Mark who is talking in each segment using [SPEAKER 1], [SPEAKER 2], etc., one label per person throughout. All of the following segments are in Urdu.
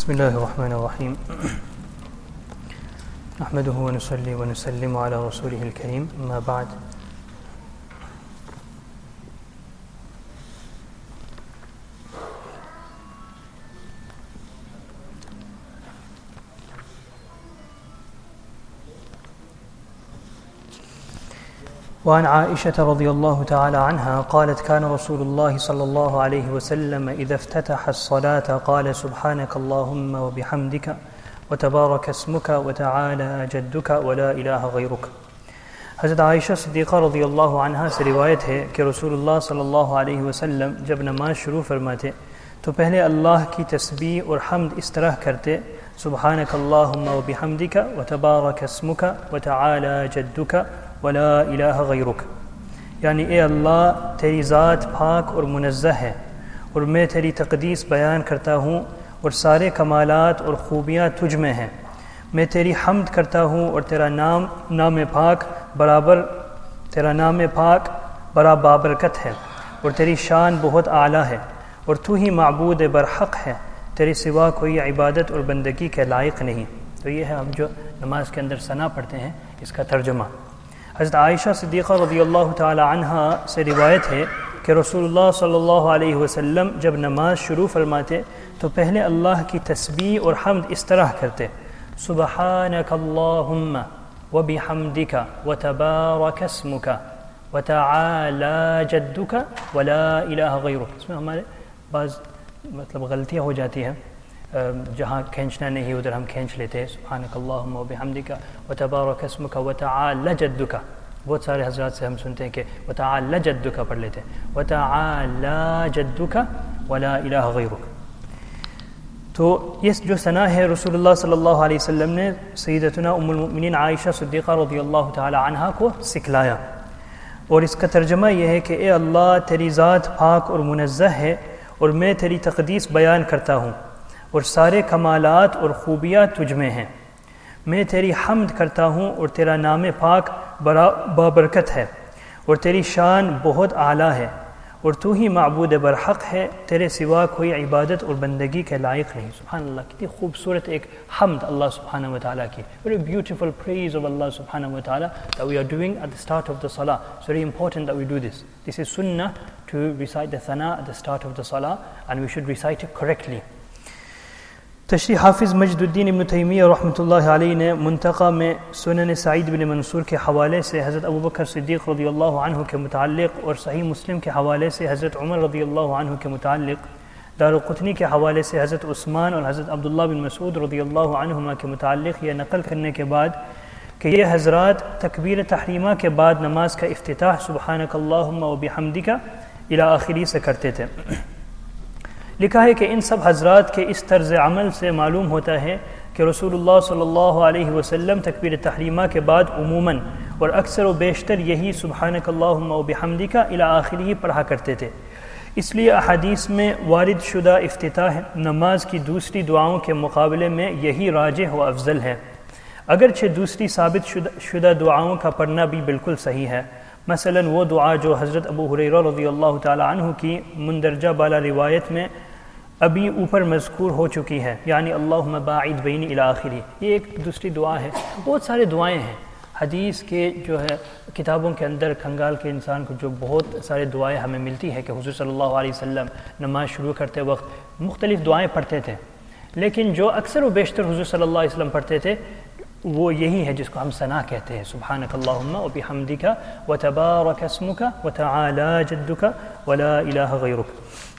[SPEAKER 1] بسم الله الرحمن الرحيم نحمده ونصلي ونسلم على رسوله الكريم أما بعد وعن عائشة رضي الله تعالى عنها قالت كان رسول الله صلى الله عليه وسلم إذا افتتح الصلاة قال سبحانك اللهم وبحمدك وتبارك اسمك وتعالى جدك ولا إله غيرك. حضرت عائشہ صدیقہ رضی اللہ عنہا سے روایت ہے کہ رسول اللہ صلی اللہ علیہ وسلم جب نماز شروع فرماتے تو پہلے اللہ کی تسبیح اور حمد اس طرح کرتے: سبحانک اللہم وبحمدک وتبارک اسمک وتعالی جدک ولا الہ غیرک، یعنی اے اللہ تیری ذات پاک اور منزہ ہے اور میں تیری تقدیس بیان کرتا ہوں اور سارے کمالات اور خوبیاں تجھ میں ہیں. میں تیری حمد کرتا ہوں اور تیرا نام پاک بڑا بابرکت ہے اور تیری شان بہت اعلیٰ ہے اور تو ہی معبود برحق ہے، تیرے سوا کوئی عبادت اور بندگی کے لائق نہیں. تو یہ ہے ہم جو نماز کے اندر ثنا پڑھتے ہیں اس کا ترجمہ. حضرت عائشہ صدیقہ رضی اللہ تعالی عنہا سے روایت ہے کہ رسول اللہ صلی اللہ علیہ وسلم جب نماز شروع فرماتے تو پہلے اللہ کی تسبیح اور حمد اس طرح کرتے: سبحانک اللہم وبحمدک وتبارک اسمک وتعالی جدک ولا الہ غیرک. اس میں ہمارے بعض غلطیاں ہو جاتی ہیں، جہاں کھینچنا نہیں ادھر ہم کھینچ لیتے ہیں سبحانک اللہم وبحمدک وتبارک اسمک وتعالی جدک. بہت سارے حضرات سے ہم سنتے ہیں کہ وتعالی جدک پڑھ لیتے ہیں، وتعالی جدک ولا الہ غیرک. تو یہ جو ثنا ہے رسول اللہ صلی اللہ علیہ وسلم نے سیدتنا ام المؤمنین عائشہ صدیقہ رضی اللہ تعالی عنہا کو سکھلایا، اور اس کا ترجمہ یہ ہے کہ اے اللہ تیری ذات پاک اور منزہ ہے اور میں تیری تقدیس بیان کرتا ہوں اور سارے کمالات اور خوبیاں تجھ میں ہیں. میں تیری حمد کرتا ہوں اور تیرا نام پاک بڑا بابرکت ہے اور تیری شان بہت اعلیٰ ہے اور تو ہی معبود برحق ہے، تیرے سوا کوئی عبادت اور بندگی کے لائق نہیں. سبحان اللہ، کتنی خوبصورت ایک حمد اللہ سبحانہ و تعالیٰ کی. Very beautiful praise of Allah subhanahu wa ta'ala that we are doing at the start of the salah. It's very important that we do this. This is sunnah to recite the thana at the start of the salah, and we should recite it correctly. تشریح حافظ مجد الدین ابن تیمیہ رحمۃ اللہ علیہ نے منتقى میں سنن سعید بن منصور کے حوالے سے حضرت ابوبکر صدیق رضی اللہ عنہ کے متعلق اور صحیح مسلم کے حوالے سے حضرت عمر رضی اللہ عنہ کے متعلق، دارقطنی کے حوالے سے حضرت عثمان اور حضرت عبداللہ بن مسعود رضی اللہ عنہما کے متعلق یہ نقل کرنے کے بعد کہ یہ حضرات تکبیر تحریمہ کے بعد نماز کا افتتاح سبحانک اللہم وبحمدک الی آخری سے کرتے تھے. لکھا ہے کہ ان سب حضرات کے اس طرز عمل سے معلوم ہوتا ہے کہ رسول اللہ صلی اللہ علیہ وسلم تکبیر تحریمہ کے بعد عموماً اور اکثر و بیشتر یہی سبحانک اللہم وبحمدک الی آخری پڑھا کرتے تھے. اس لیے احادیث میں وارد شدہ افتتاح نماز کی دوسری دعاؤں کے مقابلے میں یہی راجح و افضل ہے، اگرچہ دوسری ثابت شدہ دعاؤں کا پڑھنا بھی بالکل صحیح ہے. مثلا وہ دعا جو حضرت ابو ہریرہ رضی اللہ تعالی عنہ کی مندرجہ بالا روایت میں ابھی اوپر مذکور ہو چکی ہے، یعنی اللہم باعد بینی الی آخری، یہ ایک دوسری دعا ہے. بہت سارے دعائیں ہیں حدیث کے جو ہے کتابوں کے اندر کھنگال کے انسان کو جو بہت سارے دعائیں ہمیں ملتی ہے کہ حضور صلی اللہ علیہ وسلم نماز شروع کرتے وقت مختلف دعائیں پڑھتے تھے، لیکن جو اکثر و بیشتر حضور صلی اللہ علیہ وسلم پڑھتے تھے وہ یہی ہے جس کو ہم ثنا کہتے ہیں: سبحانک اللہم وبحمدک وتبارک اسمک وتعالی جدک ولا الہ غیرک.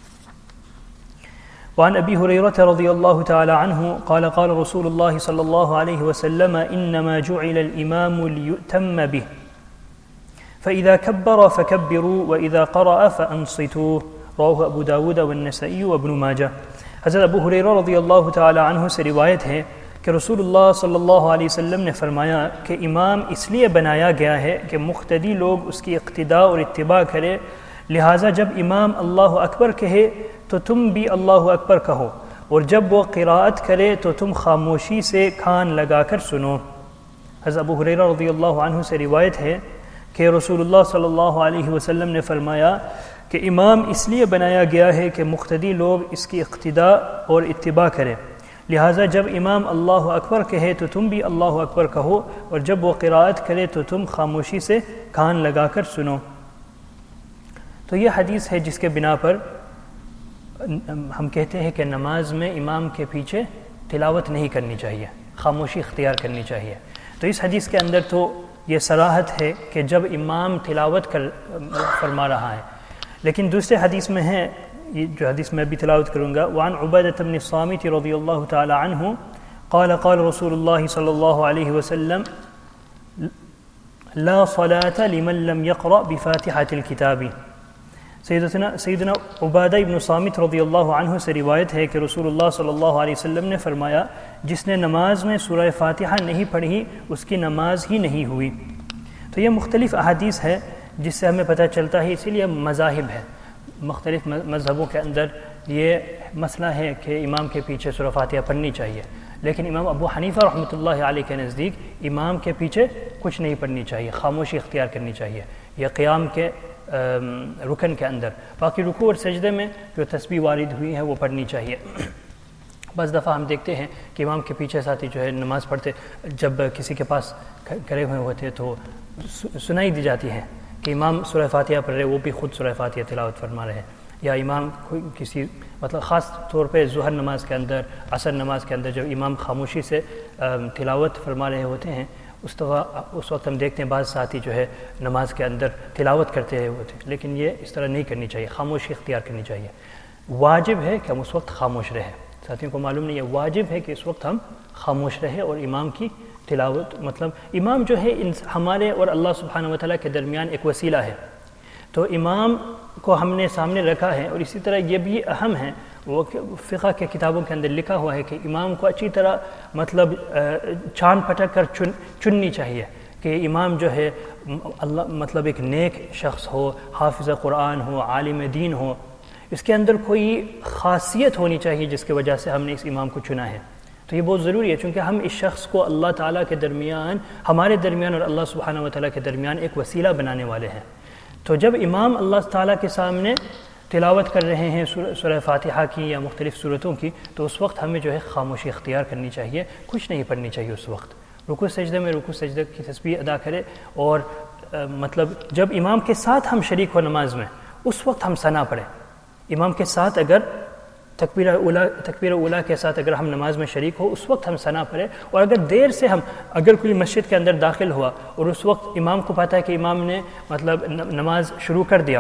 [SPEAKER 1] وعن ابی ہریرہ رضی اللہ تعالی عنہ قال قال رسول اللہ صلی اللہ علیہ وسلم انما جعل الامام ليؤتم به فاذا كبر فكبروا واذا قرأ فانصتوا. رواه ابو داود والنسائی وابن ماجہ. حضرت ابو ہریرہ رضی اللہ تعالی عنہ سے روایت ہے کہ رسول اللہ صلی اللہ علیہ وسلم نے فرمایا کہ امام اس لیے بنایا گیا ہے کہ مقتدی لوگ اس کی اقتداء اور اتباع کرے، لہٰذا جب امام اللہ اکبر کہے تو تم بھی اللہ اکبر کہو، اور جب وہ قراءت کرے تو تم خاموشی سے کان لگا کر سنو. حضرت ابو ہریرہ رضی اللہ عنہ سے روایت ہے کہ رسول اللہ صلی اللہ علیہ وسلم نے فرمایا کہ امام اس لیے بنایا گیا ہے کہ مقتدی لوگ اس کی اقتداء اور اتباع کرے، لہٰذا جب امام اللہ اکبر کہے تو تم بھی اللہ اکبر کہو، اور جب وہ قرأت کرے تو تم خاموشی سے کان لگا کر سنو۔ تو یہ حدیث ہے جس کے بنا پر ہم کہتے ہیں کہ نماز میں امام کے پیچھے تلاوت نہیں کرنی چاہیے، خاموشی اختیار کرنی چاہیے۔ تو اس حدیث کے اندر تو یہ صراحت ہے کہ جب امام تلاوت فرما رہا ہے، لیکن دوسرے حدیث میں ہے، یہ جو حدیث میں بھی تلاوت کروں گا، وعن عبادة بن الصامت رضی اللہ تعالی عنہ قال قال رسول اللہ صلی اللہ علیہ وسلم لا صلاة لمن لم يقرأ بفاتحة الكتاب۔ سیدنا عبادہ ابن صامت رضی اللہ عنہ سے روایت ہے کہ رسول اللہ صلی اللہ علیہ وسلم نے فرمایا، جس نے نماز میں سورہ فاتحہ نہیں پڑھی اس کی نماز ہی نہیں ہوئی۔ تو یہ مختلف احادیث ہے جس سے ہمیں پتہ چلتا ہے، اسی لیے مذاہب ہے، مختلف مذہبوں کے اندر یہ مسئلہ ہے کہ امام کے پیچھے سورہ فاتحہ پڑھنی چاہیے، لیکن امام ابو حنیفہ رحمۃ اللہ علیہ کے نزدیک امام کے پیچھے کچھ نہیں پڑھنی چاہیے، خاموشی اختیار کرنی چاہیے، یہ قیام کے رکن کے اندر۔ باقی رکوع اور سجدے میں جو تسبیح وارد ہوئی ہے وہ پڑھنی چاہیے۔ بعض دفعہ ہم دیکھتے ہیں کہ امام کے پیچھے ساتھی جو ہے نماز پڑھتے، جب کسی کے پاس کھڑے ہوئے ہوتے تو سنائی دی جاتی ہے کہ امام سورہ فاتحہ پڑھ رہے، وہ بھی خود سورہ فاتحہ تلاوت فرما رہے ہیں، یا امام کسی مطلب خاص طور پہ ظہر نماز کے اندر، عصر نماز کے اندر جب امام خاموشی سے تلاوت فرما رہے ہوتے ہیں، اس وقت ہم دیکھتے ہیں بعض ساتھی جو ہے نماز کے اندر تلاوت کرتے ہوتے ہیں، لیکن یہ اس طرح نہیں کرنی چاہیے، خاموشی اختیار کرنی چاہیے۔ واجب ہے کہ ہم اس وقت خاموش رہیں، ساتھیوں کو معلوم نہیں ہے، واجب ہے کہ اس وقت ہم خاموش رہیں اور امام کی تلاوت، مطلب امام جو ہے ہمارے اور اللہ سبحانہ وتعالیٰ کے درمیان ایک وسیلہ ہے، تو امام کو ہم نے سامنے رکھا ہے، اور اسی طرح یہ بھی اہم ہے، وہ فقہ کے کتابوں کے اندر لکھا ہوا ہے کہ امام کو اچھی طرح مطلب چھان پھٹک کر چننی چاہیے کہ امام جو ہے اللہ مطلب ایک نیک شخص ہو، حافظ قرآن ہو، عالم دین ہو، اس کے اندر کوئی خاصیت ہونی چاہیے جس کی وجہ سے ہم نے اس امام کو چنا ہے۔ تو یہ بہت ضروری ہے، چونکہ ہم اس شخص کو اللہ تعالیٰ کے درمیان، ہمارے درمیان اور اللہ سبحانہ وتعالیٰ کے درمیان ایک وسیلہ بنانے والے ہیں۔ تو جب امام اللہ تعالیٰ کے سامنے تلاوت کر رہے ہیں سورہ فاتحہ کی یا مختلف صورتوں کی، تو اس وقت ہمیں جو ہے خاموشی اختیار کرنی چاہیے، کچھ نہیں پڑھنی چاہیے اس وقت۔ رکوع سجدے میں رکوع سجدے کی تسبیح ادا کرے، اور مطلب جب امام کے ساتھ ہم شریک ہو نماز میں، اس وقت ہم ثنا پڑھیں۔ امام کے ساتھ اگر تکبیر اولیٰ کے ساتھ اگر ہم نماز میں شریک ہو، اس وقت ہم ثنا پڑھیں، اور اگر دیر سے اگر کوئی مسجد کے اندر داخل ہوا اور اس وقت امام کو پتہ ہے کہ امام نے مطلب نماز شروع کر دیا،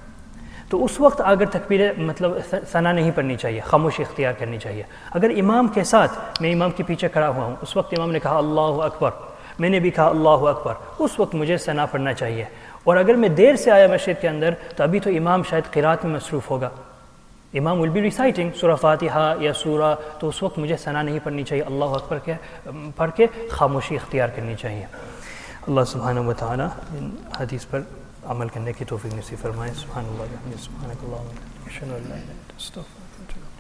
[SPEAKER 1] تو اس وقت اگر تکبیر مطلب ثنا نہیں پڑھنی چاہیے، خاموشی اختیار کرنی چاہیے۔ اگر امام کے ساتھ میں امام کے پیچھے کھڑا ہوا ہوں، اس وقت امام نے کہا اللہ اکبر، میں نے بھی کہا اللہ اکبر، اس وقت مجھے ثنا پڑھنا چاہیے۔ اور اگر میں دیر سے آیا مسجد کے اندر، تو ابھی تو امام شاید قرات میں مصروف ہوگا، امام ول بی ریسائٹنگ سورہ فاتحہ یا سورہ، تو اس وقت مجھے ثنا نہیں پڑھنی چاہیے، اللہ اکبر پڑھ کے خاموشی اختیار کرنی چاہیے۔ اللہ سبحانہ و تعالیٰ ان حدیث پر عمل کرنے کی توفیق نصیب فرمائے۔ سبحان اللہ، سبحانک اللہم و بحمدک، اشہد ان لا الہ الا انت، استغفرک۔